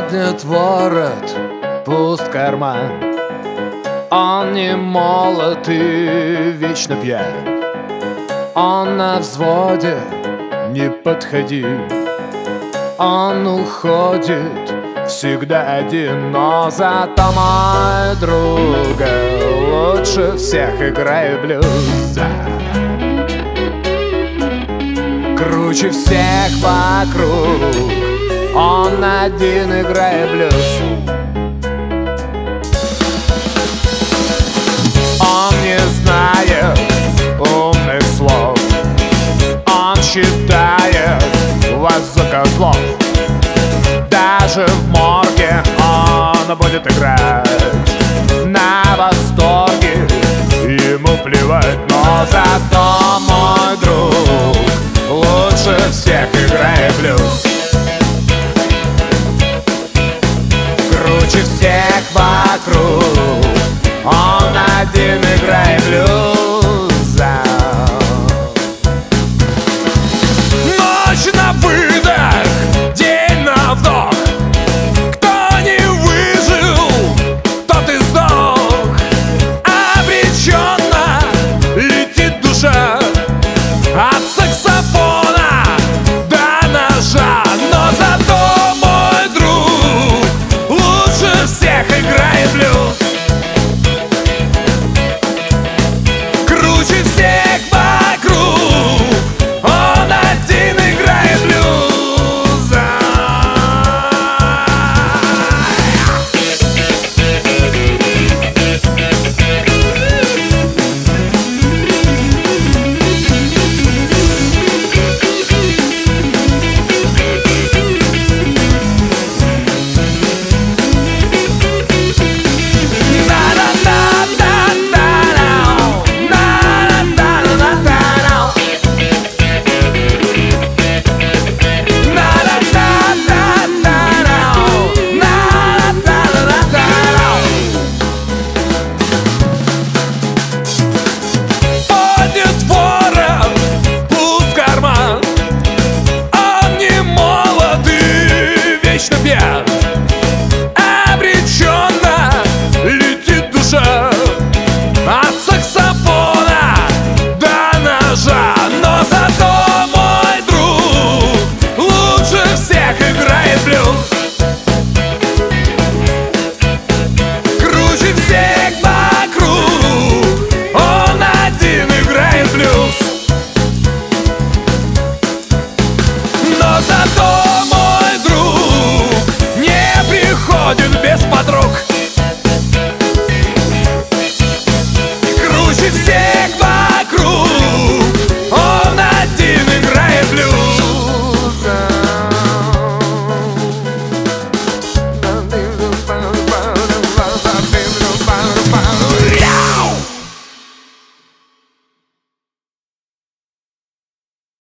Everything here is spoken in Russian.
поднят ворот, пуст карман. Он не молод и вечно пьян. Он на взводе, не подходи. Он уходит всегда один, но зато мой друг лучше всех играет блюза. Круче всех вокруг, он один играет блюз. Он не знает умных слов, он считает вас за козлов. Даже в морге он будет играть на восторге, ему плевать, но зато